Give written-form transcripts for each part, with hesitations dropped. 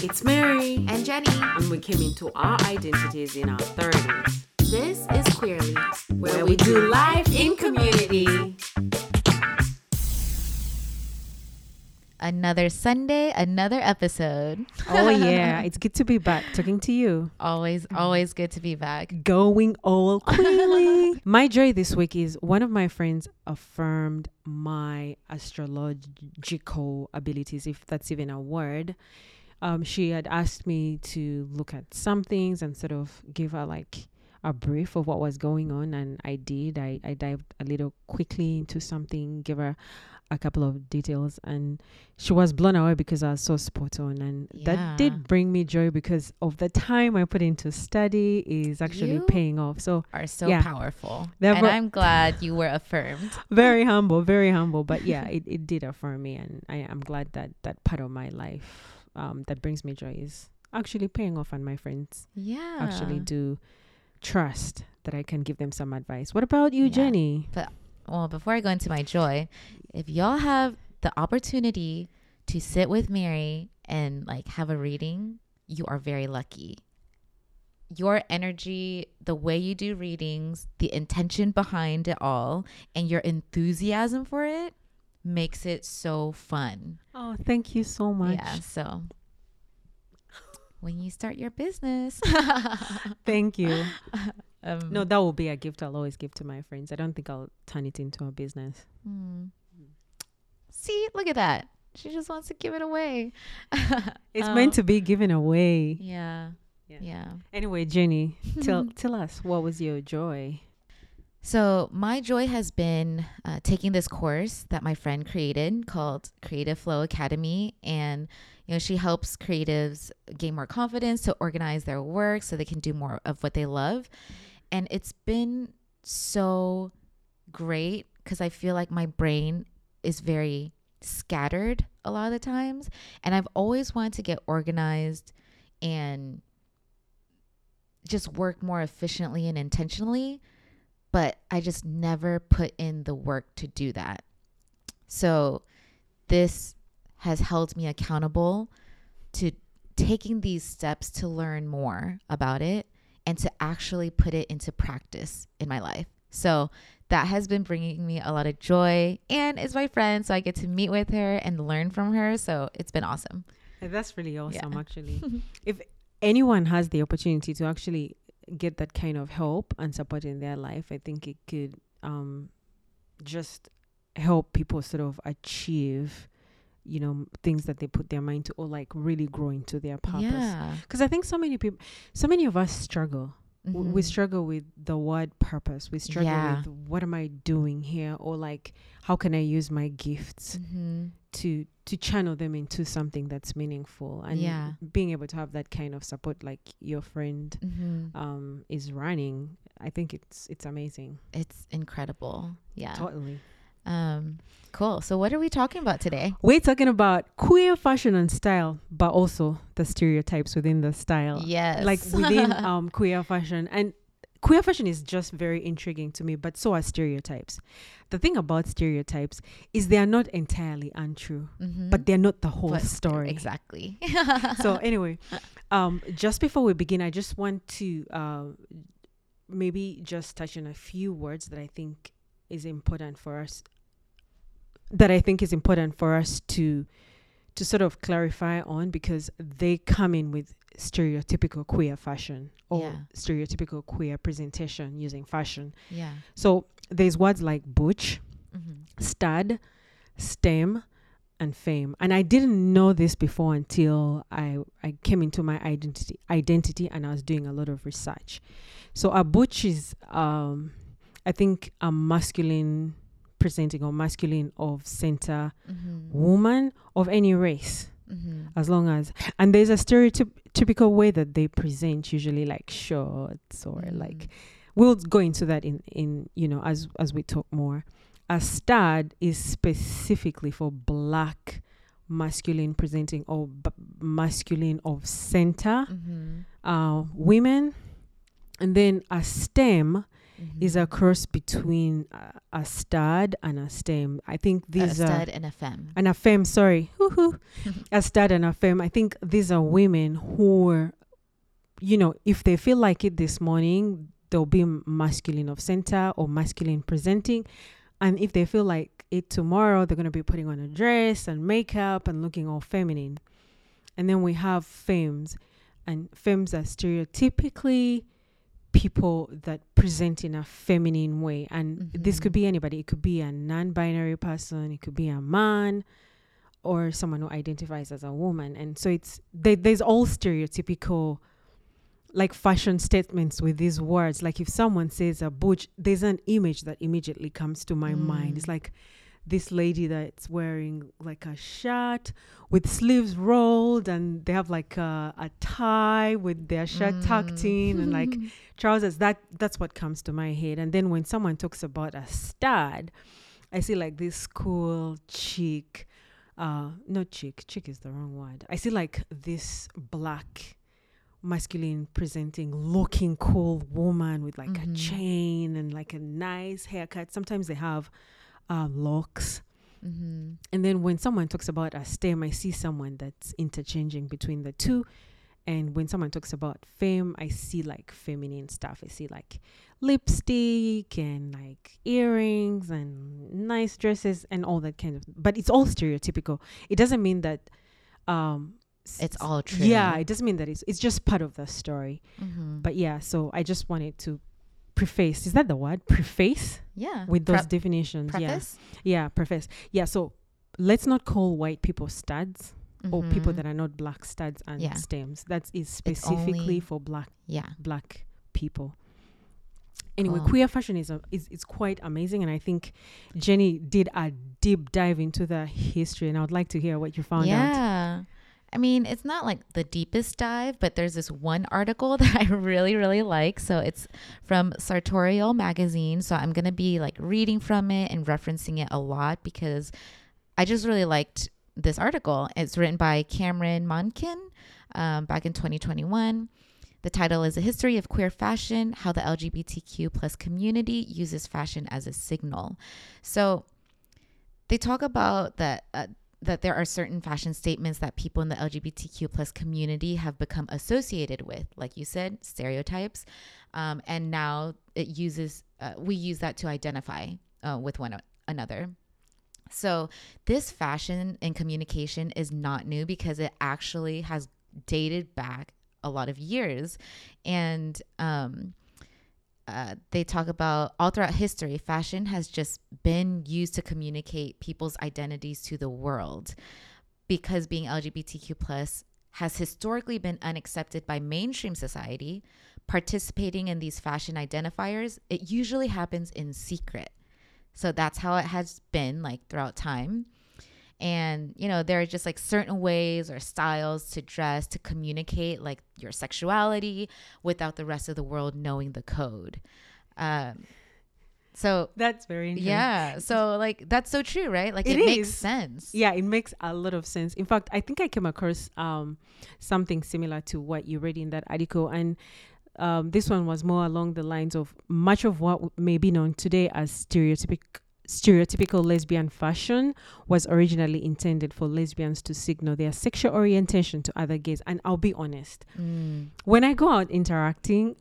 It's Mary and Jenny, and we came into our identities in our 30s. This is Queerly, where we do life in community. Another Sunday, another episode. Oh yeah, it's good to be back talking to you. Always good to be back. Going all queerly. My joy this week is one of my friends affirmed my astrological abilities, if that's even a word. She had asked me to look at some things and sort of give her like a brief of what was going on, and I did. I dived a little quickly into something, give her a couple of details, and she was blown away because I was so spot on, and that did bring me joy because of the time I put into study is actually paying off. So are so powerful, and I'm glad you were affirmed. very humble, but yeah, it did affirm me, and I'm glad that that part of my life that brings me joy is actually paying off, and my friends actually do trust that I can give them some advice. What about you, Jenny? Well, before I go into my joy, if y'all have the opportunity to sit with Mary and like have a reading, you are very lucky. Your energy, the way you do readings, the intention behind it all, and your enthusiasm for it makes it so fun. Oh, thank you so much. Yeah, so when you start your business. Thank you. No, that will be a gift I'll always give to my friends. I don't think I'll turn it into a business. See, look at that. She just wants to give it away. It's meant to be given away. Yeah. Anyway, Jenny, tell us, what was your joy? So my joy has been taking this course that my friend created called Creative Flow Academy. And, you know, she helps creatives gain more confidence to organize their work so they can do more of what they love. And it's been so great because I feel like my brain is very scattered a lot of the times. And I've always wanted to get organized and just work more efficiently and intentionally. But I just never put in the work to do that. So this has held me accountable to taking these steps to learn more about it and to actually put it into practice in my life. So that has been bringing me a lot of joy, and is my friend, so I get to meet with her and learn from her. So it's been awesome. That's really awesome, actually. If anyone has the opportunity to actually get that kind of help and support in their life, I think it could just help people sort of achieve, you know, things that they put their mind to, or like really grow into their purpose. Because I think so many of us struggle. We struggle with the word purpose. We struggle with what am I doing here, or like how can I use my gifts to channel them into something that's meaningful. And being able to have that kind of support like your friend is running, I think it's amazing. It's incredible. Yeah, totally. Cool. So what are we talking about today? We're talking about queer fashion and style, but also the stereotypes within the style. Yes. Like within queer fashion. And queer fashion is just very intriguing to me, but so are stereotypes. The thing about stereotypes is they are not entirely untrue, but they're not the whole story. Exactly. So anyway, just before we begin, I just want to maybe just touch on a few words that I think is important for us, to sort of clarify on, because they come in with stereotypical queer fashion or stereotypical queer presentation using fashion. Yeah. So there's words like butch, stud, stem, and femme. And I didn't know this before until I came into my identity and I was doing a lot of research. So a butch is I think a masculine presenting or masculine of center woman of any race, as long as, and there's a stereotypical way that they present, usually like shorts or like, we'll go into that in you know, as we talk more. A stud is specifically for black masculine presenting or masculine of center women. And then a stem is a cross between a stud and a stem. I think these a are stud and a femme. And a femme, sorry. A stud and a femme. I think these are women who are, if they feel like it this morning, they'll be masculine of center or masculine presenting. And if they feel like it tomorrow, they're going to be putting on a dress and makeup and looking all feminine. And then we have femmes. And femmes are stereotypically people that present in a feminine way. And this could be anybody. It could be a non-binary person. It could be a man or someone who identifies as a woman. And so there's all stereotypical like fashion statements with these words. Like if someone says a butch, there's an image that immediately comes to my mind. It's like this lady that's wearing like a shirt with sleeves rolled, and they have like a tie with their shirt tucked in and like trousers. That's what comes to my head. And then when someone talks about a stud, I see like this cool chick, not chick is the wrong word. I see like this black masculine presenting looking cool woman with like a chain and like a nice haircut. Sometimes they have locks. And then when someone talks about a stem, I see someone that's interchanging between the two. And when someone talks about femme, I see like feminine stuff. I see like lipstick and like earrings and nice dresses and all that kind of, but it's all stereotypical. It doesn't mean that it's all true. Yeah, it doesn't mean that it's just part of the story. But yeah, so I just wanted to preface, is that the word? Preface? Yeah. With those definitions. Preface? Yeah, preface. Yeah, so let's not call white people studs or people that are not black studs and stems. That is specifically for black people. Anyway, queer fashion is quite amazing, and I think Jenny did a deep dive into the history, and I would like to hear what you found out. Yeah. I mean, it's not like the deepest dive, but there's this one article that I really, really like. So it's from Sartorial magazine. So I'm going to be like reading from it and referencing it a lot because I just really liked this article. It's written by Cameron Monken back in 2021. The title is A History of Queer Fashion, How the LGBTQ plus community uses fashion as a signal. So they talk about that there are certain fashion statements that people in the LGBTQ plus community have become associated with, like you said, stereotypes. And now we use that to identify with one another. So this fashion and communication is not new because it actually has dated back a lot of years. And they talk about all throughout history, fashion has just been used to communicate people's identities to the world. Because being LGBTQ plus has historically been unaccepted by mainstream society, participating in these fashion identifiers, it usually happens in secret. So that's how it has been like throughout time. And, there are just like certain ways or styles to dress to communicate like your sexuality without the rest of the world knowing the code. So that's very interesting. Yeah. So like, that's so true, right? Like it makes sense. Yeah, it makes a lot of sense. In fact, I think I came across something similar to what you read in that article. And this one was more along the lines of much of what may be known today as stereotypical lesbian fashion was originally intended for lesbians to signal their sexual orientation to other gays. And I'll be honest, when I go out interacting,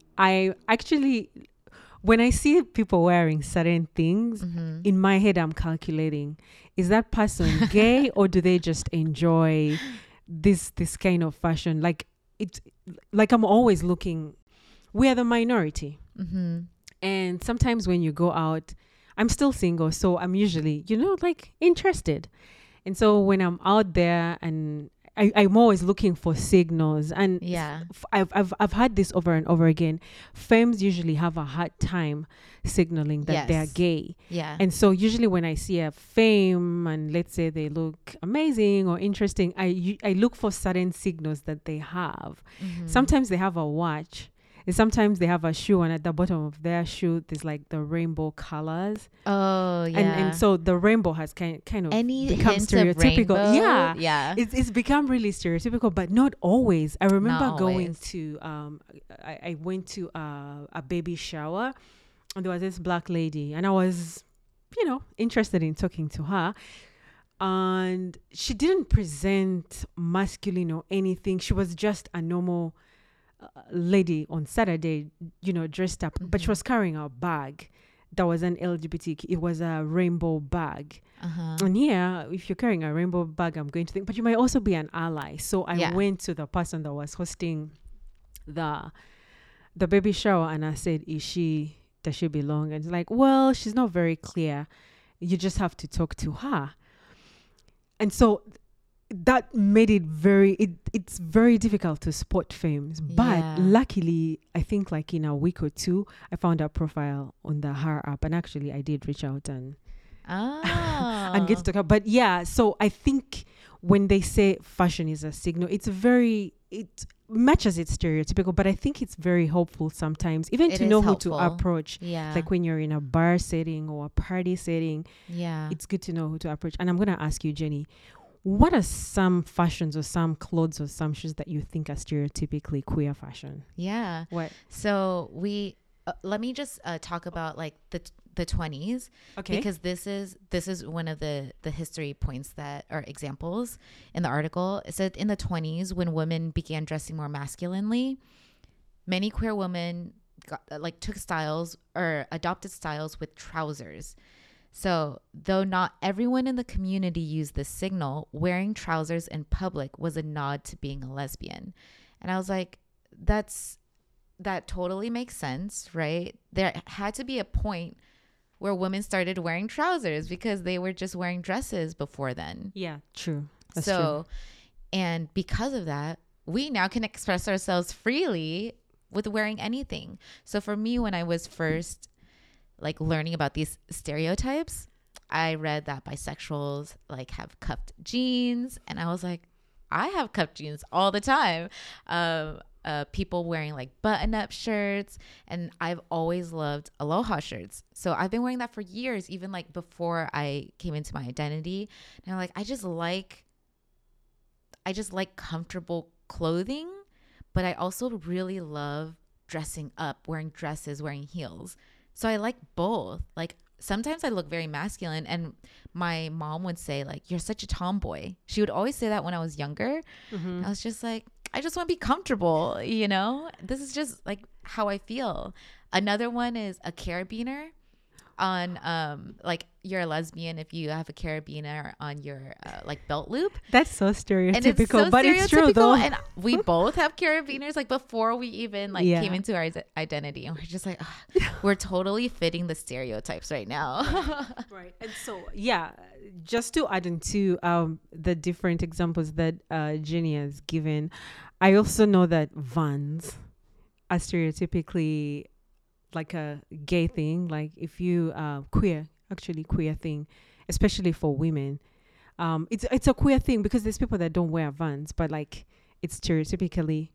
when I see people wearing certain things, in my head, I'm calculating, is that person gay or do they just enjoy this kind of fashion? Like I'm always looking, we are the minority. And sometimes when you go out, I'm still single, so I'm usually, like interested. And so when I'm out there and I'm always looking for signals. And I've had this over and over again. Femmes usually have a hard time signaling that they're gay. Yeah. And so usually when I see a femme and let's say they look amazing or interesting, I look for certain signals that they have. Sometimes they have a watch. And sometimes they have a shoe, and at the bottom of their shoe, there's like the rainbow colors. Oh, yeah. And so the rainbow has kind of become stereotypical. Yeah. It's become really stereotypical, but not always. I remember going to, I went to a baby shower, and there was this black lady, and I was, interested in talking to her. And she didn't present masculine or anything. She was just a normal lady on Saturday, dressed up, but she was carrying a bag that was an LGBT. It was a rainbow bag. And here, if you're carrying a rainbow bag, I'm going to think, but you might also be an ally. So I went to the person that was hosting the baby shower, and I said, does she belong? And it's like, well, she's not very clear. You just have to talk to her. And so that made it it's very difficult to spot femmes. But luckily, I think like in a week or two, I found her profile on the Her app, and actually I did reach out and and get to talk. But yeah, so I think when they say fashion is a signal, it matches its stereotypical, but I think it's very helpful sometimes, even to know helpful. Who to approach. Yeah. Like when you're in a bar setting or a party setting, it's good to know who to approach. And I'm going to ask you, Jenny, what are some fashions or some clothes or some shoes that you think are stereotypically queer fashion? Yeah. What? So let me just talk about like the 20s, okay, because this is one of the history points that are examples in the article. It said in the 20s, when women began dressing more masculinely, many queer women took styles or adopted styles with trousers. So though not everyone in the community used this signal, wearing trousers in public was a nod to being a lesbian. And I was like, that totally makes sense, right? There had to be a point where women started wearing trousers because they were just wearing dresses before then. Yeah, true. That's true. And because of that, we now can express ourselves freely with wearing anything. So for me, when I was first learning about these stereotypes, I read that bisexuals have cuffed jeans, and I was like, I have cuffed jeans all the time. People wearing button-up shirts, and I've always loved aloha shirts. So I've been wearing that for years, even before I came into my identity. And I'm I just like comfortable clothing, but I also really love dressing up, wearing dresses, wearing heels. So I like both. Sometimes I look very masculine, and my mom would say you're such a tomboy. She would always say that when I was younger. Mm-hmm. I was just I just want to be comfortable, This is just how I feel. Another one is a carabiner on you're a lesbian if you have a carabiner on your belt loop. That's so stereotypical, but it's true though. And we both have carabiners before we even came into our identity, and we're just we're totally fitting the stereotypes right now. Right. And so just to add into the different examples that Jenny has given, I also know that Vans are stereotypically a gay thing. If you queer thing, especially for women, it's a queer thing because there's people that don't wear Vans, but it's stereotypically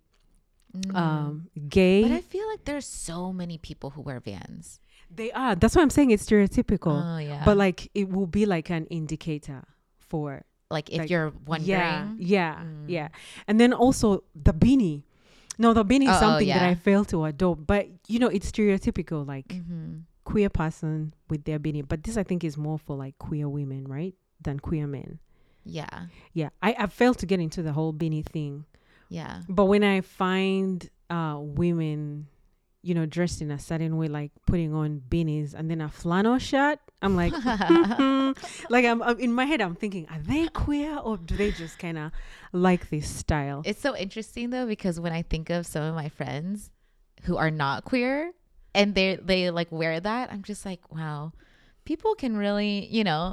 gay. But I feel there's so many people who wear Vans. They are. That's why I'm saying it's stereotypical. Oh, yeah. But it will be an indicator for if you're wondering. Yeah. And then also the beanie. No, the beanie is something that I fail to adopt, but it's stereotypical, mm-hmm. queer person with their beanie. But this I think is more for queer women, right, than queer men. Yeah. Yeah. I failed to get into the whole beanie thing. Yeah. But when I find women, dressed in a certain way, putting on beanies and then a flannel shirt, I'm I'm in my head, I'm thinking, are they queer or do they just kind of like this style? It's so interesting though, because when I think of some of my friends who are not queer and they wear that, I'm just wow, people can really,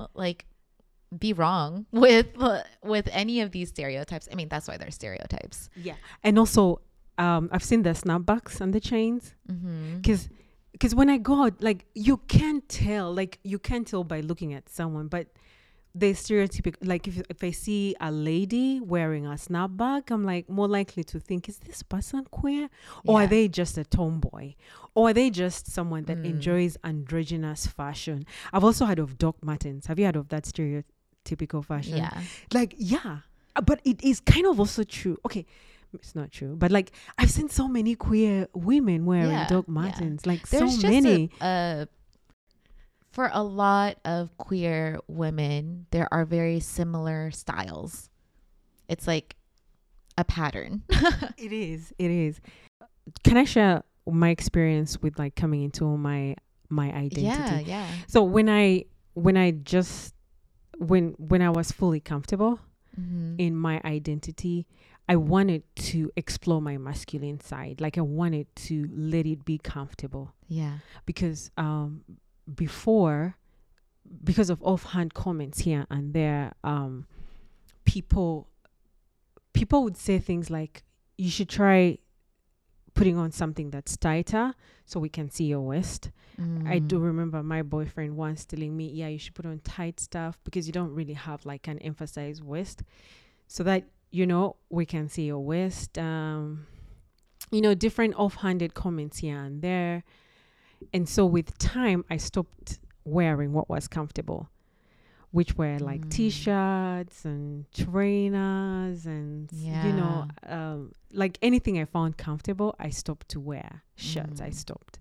be wrong with any of these stereotypes. I mean, that's why they're stereotypes. Yeah. And also, I've seen the snapbacks and the chains, because when I go out, you can't tell by looking at someone, but they stereotypical. If I see a lady wearing a snapback, I'm more likely to think, is this person queer, or are they just a tomboy, or are they just someone that enjoys androgynous fashion? I've also heard of Doc Martens. Have you heard of that stereotypical fashion? Yeah. Yeah, but it is kind of also true. Okay. It's not true, but like I've seen so many queer women wearing Doc Martens, like there's so many. For a lot of queer women, there are very similar styles. It's like a pattern. It is. Can I share my experience with like coming into my identity? Yeah. So when I was fully comfortable in my identity, I wanted to explore my masculine side. Like I wanted to let it be comfortable. Yeah. Because because of offhand comments here and there, people would say things like, you should try putting on something that's tighter so we can see your waist. I do remember my boyfriend once telling me, you should put on tight stuff because you don't really have like an emphasized waist, so that, we can see your waist. Different offhanded comments here and there. And so with time, I stopped wearing what was comfortable, which were like t-shirts and trainers and, like anything I found comfortable, I stopped to wear. Shirts, I stopped.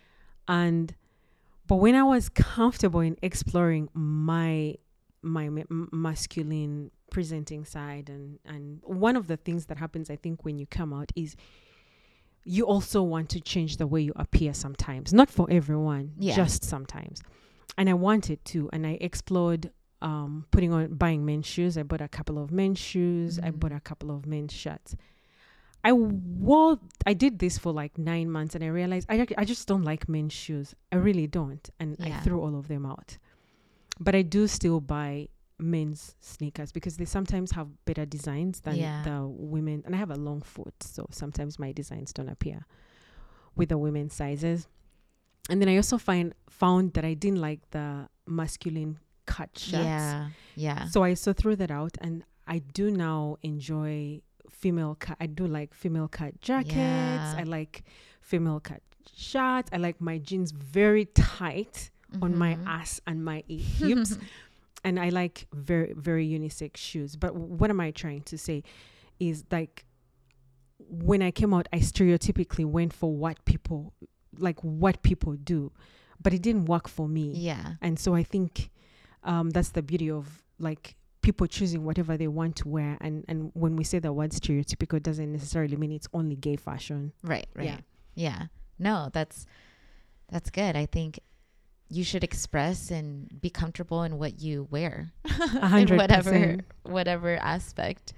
But when I was comfortable in exploring my masculine presenting side, and one of the things that happens, I think, when you come out is you also want to change the way you appear sometimes. Not for everyone, just sometimes. And I wanted to, and I explored buying men's shoes. I bought a couple of men's shoes. I bought a couple of men's shirts. I did this for like 9 months, and I realized I just don't like men's shoes. I really don't. And I threw all of them out. But I do still buy men's sneakers because they sometimes have better designs than the women. And I have a long foot, so sometimes my designs don't appear with the women's sizes. And then I also found that I didn't like the masculine cut shirts. Yeah. So I threw that out, and I do now enjoy female cut. I do like female cut jackets. I like female cut shirts. I like my jeans very tight on my ass and my hips. And I like very, very unisex shoes. But what am I trying to say is, like, when I came out, I stereotypically went for what people do, but it didn't work for me. Yeah. And so I think that's the beauty of like people choosing whatever they want to wear. And when we say the word stereotypical, it doesn't necessarily mean it's only gay fashion. Right. Yeah. No, that's good. I think you should express and be comfortable in what you wear. 100%. In whatever aspect.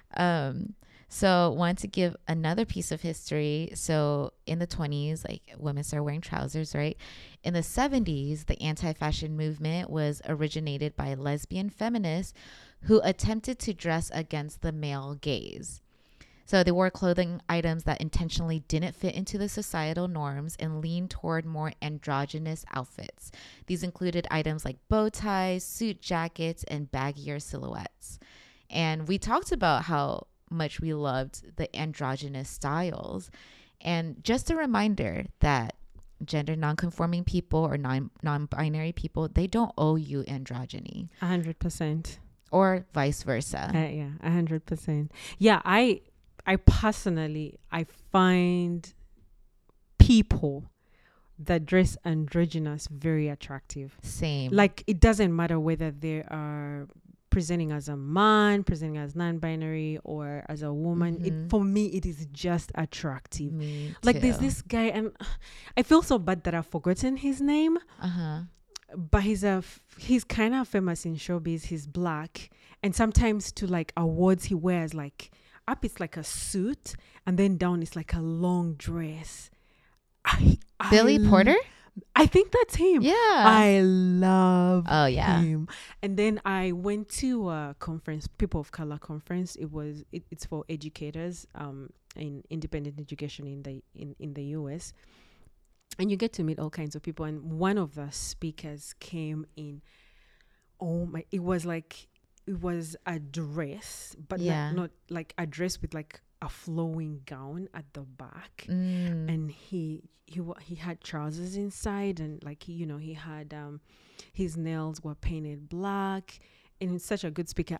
So want to give another piece of history. So in the 20s, like, women started wearing trousers, right? In the 70s, the anti-fashion movement was originated by lesbian feminists who attempted to dress against the male gaze. So they wore clothing items that intentionally didn't fit into the societal norms and leaned toward more androgynous outfits. These included items like bow ties, suit jackets, and baggier silhouettes. And we talked about how much we loved the androgynous styles. And just a reminder that gender nonconforming people or non-binary people, they don't owe you androgyny. 100%. Or vice versa. 100%. Yeah, I personally, I find people that dress androgynous very attractive. Same. Like, it doesn't matter whether they are presenting as a man, presenting as non-binary, or as a woman. For me, it is just attractive. Me like too. There's this guy, and I feel so bad that I've forgotten his name. But he's kind of famous in showbiz. He's black, and sometimes to like awards he wears, like, up it's like a suit, and then down it's like a long dress. Billy Porter? I think that's him. Yeah. I love him. And then I went to a conference, People of Color conference. It's for educators in independent education in the US. And you get to meet all kinds of people. And one of the speakers came in. It was a dress, but not like a dress with like a flowing gown at the back. And he had trousers inside, and like he had his nails were painted black, and he's such a good speaker.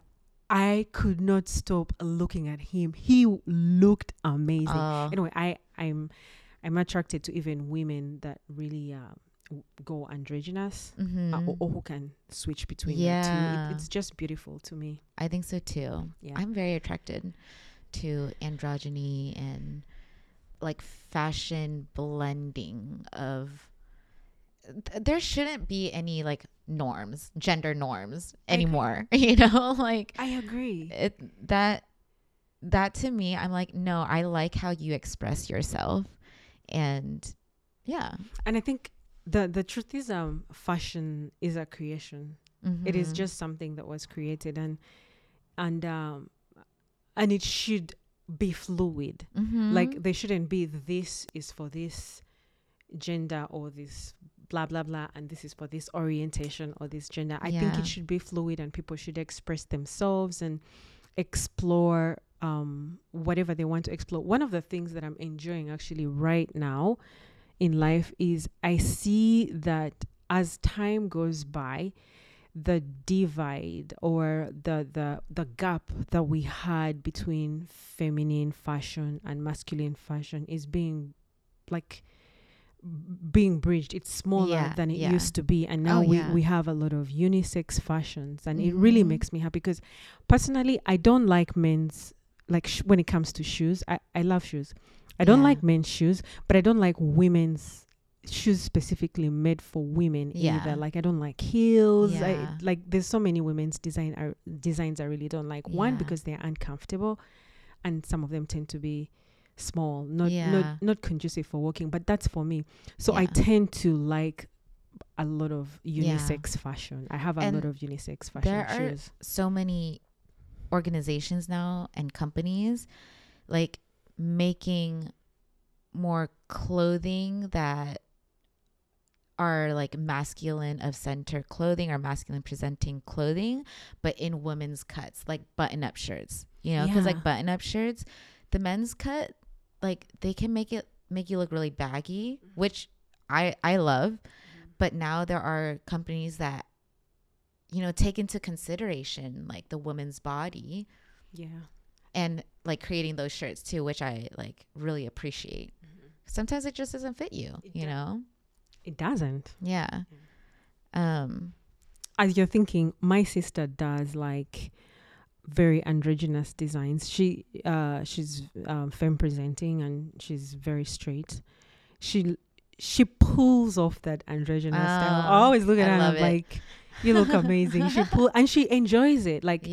I could not stop looking at him. He looked amazing. Anyway, I'm attracted to even women that really go androgynous, or who can switch between the two. It's just beautiful to me. I think so too. Yeah. I'm very attracted to androgyny and like fashion blending of. There shouldn't be any like norms, gender norms anymore. You know, like I agree. That to me, I'm like, no, I like how you express yourself, and yeah. And I think the truth is, fashion is a creation. It is just something that was created, and it should be fluid. Like there shouldn't be this is for this gender or this blah blah blah and this is for this orientation or this gender. I think it should be fluid, and people should express themselves and explore whatever they want to explore. One of the things that I'm enjoying actually right now in life is I see that as time goes by, the divide or the gap that we had between feminine fashion and masculine fashion is being bridged. It's smaller than it used to be, and now we have a lot of unisex fashions, and it really makes me happy because personally I don't like men's when it comes to shoes. I love shoes. I don't like men's shoes, but I don't like women's shoes specifically made for women either. Like I don't like heels. There's so many women's designs I really don't like. One, because they're uncomfortable, and some of them tend to be small, not conducive for walking, but that's for me. So I tend to like a lot of unisex fashion. I have a lot of unisex fashion there shoes. Are so many organizations now and companies like making more clothing that are like masculine of center clothing or masculine presenting clothing, but in women's cuts, like button-up shirts, you know, because like button-up shirts, the men's cut, like they can make you look really baggy, which I love. But now there are companies that, you know, take into consideration like the woman's body, and like creating those shirts too, which I like really appreciate. Sometimes it just doesn't fit you, you know. It doesn't. Yeah. As you're thinking, my sister does like very androgynous designs. She's femme presenting, and she's very straight. She pulls off that androgynous style. I always look at her and I'm like, you look amazing. And she enjoys it. Like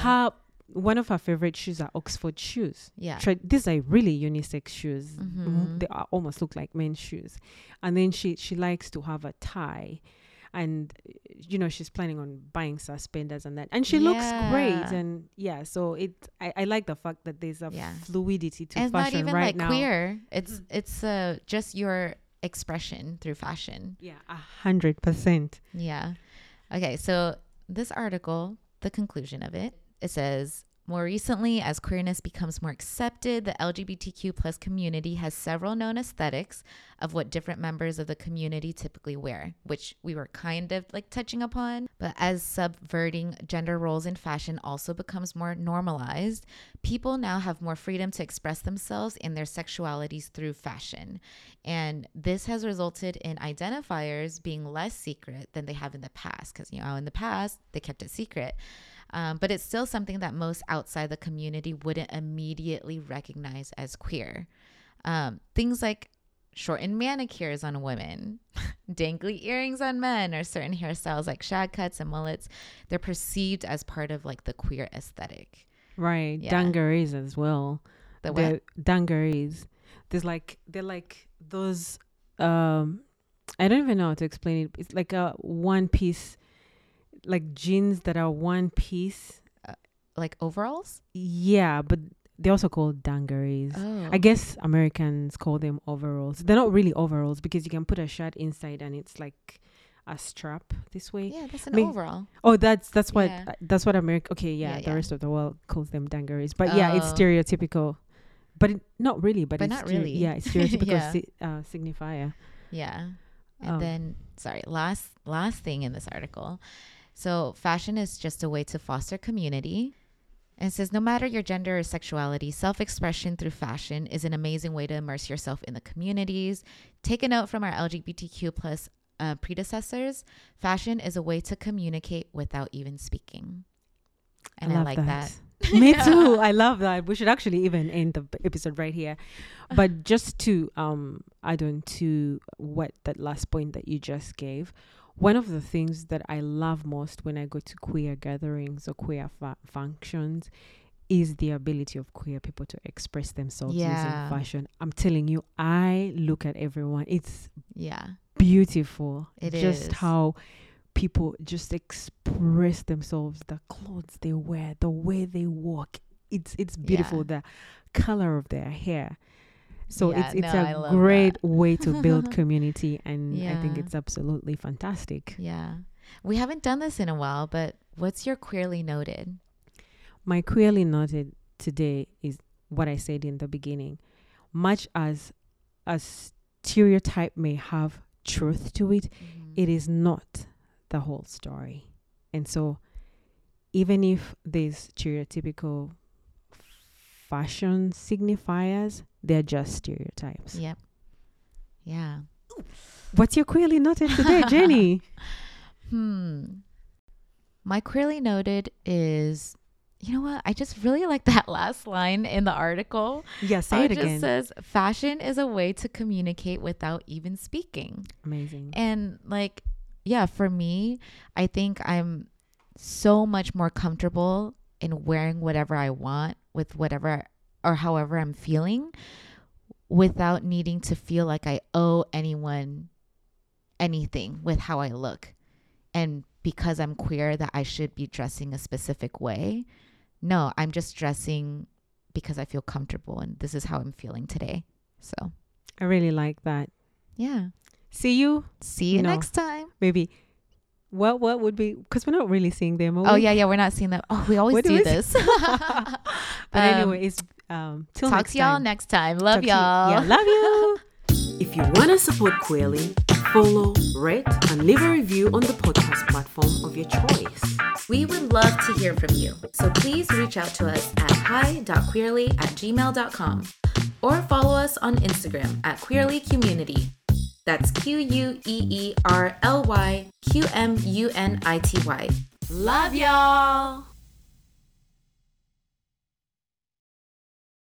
one of her favorite shoes are Oxford shoes. These are really unisex shoes. They almost look like men's shoes. And then she likes to have a tie, and you know she's planning on buying suspenders and that, and she looks great. And so I like the fact that there's a fluidity to and fashion not even right like now. Queer. It's just your expression through fashion. 100%. Okay, so this article, the conclusion of it says, more recently, as queerness becomes more accepted, the LGBTQ plus community has several known aesthetics of what different members of the community typically wear, which we were kind of like touching upon. But as subverting gender roles in fashion also becomes more normalized, people now have more freedom to express themselves in their sexualities through fashion. And this has resulted in identifiers being less secret than they have in the past, because, you know, in the past, they kept it secret. But it's still something that most outside the community wouldn't immediately recognize as queer. Things like shortened manicures on women, dangly earrings on men, or certain hairstyles like shag cuts and mullets, they're perceived as part of like the queer aesthetic. Right. Dungarees as well. The dungarees. They're like those, I don't even know how to explain it. It's like a one piece, like jeans that are one piece, like overalls. But they're also called dungarees. I guess Americans call them overalls. They're not really overalls because you can put a shirt inside and it's like a strap this way. That's an overall. That's what America. The rest of the world calls them dungarees. But it's stereotypical. But not really. But it's not really. It's stereotypical signifier. And then last thing in this article. So fashion is just a way to foster community. And it says, no matter your gender or sexuality, self-expression through fashion is an amazing way to immerse yourself in the communities. Take a note from our LGBTQ plus predecessors. Fashion is a way to communicate without even speaking. And I like that. Me too. I love that. We should actually even end the episode right here. But just to add on to what that last point that you just gave, one of the things that I love most when I go to queer gatherings or queer functions is the ability of queer people to express themselves using fashion. I'm telling you, I look at everyone. It's beautiful. It just is. How people just express themselves, the clothes they wear, the way they walk. It's beautiful. The color of their hair. So it's a great way to build community, and I think it's absolutely fantastic. Yeah. We haven't done this in a while, but what's your queerly noted? My queerly noted today is what I said in the beginning. Much as a stereotype may have truth to it, it is not the whole story. And so even if there's stereotypical fashion signifiers, they're just stereotypes. Yep. Yeah. What's your queerly noted today, Jenny? My queerly noted is, you know what? I just really like that last line in the article. Yeah, say it again. It just says, fashion is a way to communicate without even speaking. Amazing. And like, yeah, for me, I think I'm so much more comfortable in wearing whatever I want with whatever or however I'm feeling without needing to feel like I owe anyone anything with how I look. And because I'm queer, that I should be dressing a specific way. No, I'm just dressing because I feel comfortable and this is how I'm feeling today. So I really like that. Yeah. See you next time. Maybe. What would be, because we're not really seeing them. Oh, yeah, we're not seeing them. Oh, we always do this. But anyway, it's till talk to y'all next time. Love y'all. Love you. If you want to support Queerly, follow, rate, and leave a review on the podcast platform of your choice. We would love to hear from you, so please reach out to us at hi.queerly@gmail.com or follow us on Instagram at queerlycommunity. That's QUEERLYQMUNITY. Love y'all!